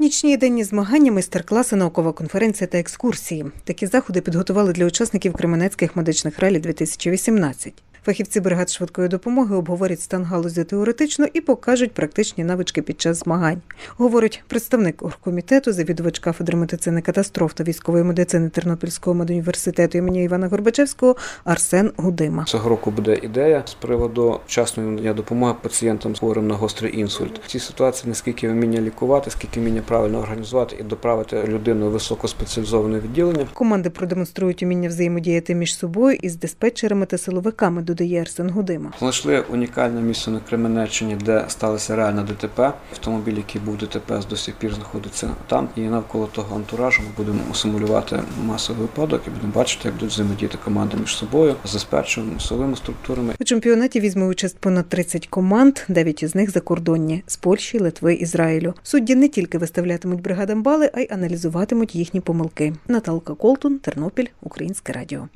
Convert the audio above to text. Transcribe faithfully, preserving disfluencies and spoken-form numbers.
Нічні і денні змагання, майстер-класи, наукова конференція та екскурсії. Такі заходи підготували для учасників Кременецьких медичних ралі дві тисячі вісімнадцять. Фахівці бригад швидкої допомоги обговорять стан галузі теоретично і покажуть практичні навички під час змагань. Говорить представник оргкомітету, завідувач кафедри медицини катастроф та військової медицини Тернопільського медуніверситету імені Івана Горбачевського Арсен Гудима. Цього року буде ідея з приводу вчасної надання допомоги пацієнтам хворим на гострий інсульт. В цій ситуації не скільки вміння лікувати, скільки вміння правильно організувати і доправити людину в високоспеціалізоване відділення. Команди продемонструють уміння взаємодіяти між собою із диспетчерами та силовиками, додає Арсен Гудима. Знайшли унікальне місце на Кременеччині, де сталося реальне ДТП. Автомобіль, який був ДТП, до сих пір знаходиться там. І навколо того антуражу ми будемо симулювати масовий випадок і будемо бачити, як будуть взаємодіяти команди між собою, з диспетчерами, силовими структурами. У чемпіонаті візьме участь понад тридцять команд, дев'ять із них закордонні – з Польщі, Литви, Ізраїлю. Судді не тільки виставлятимуть бригадам бали, а й аналізуватимуть їхні помилки. Наталка Колтун, Тернопіль, Українське радіо.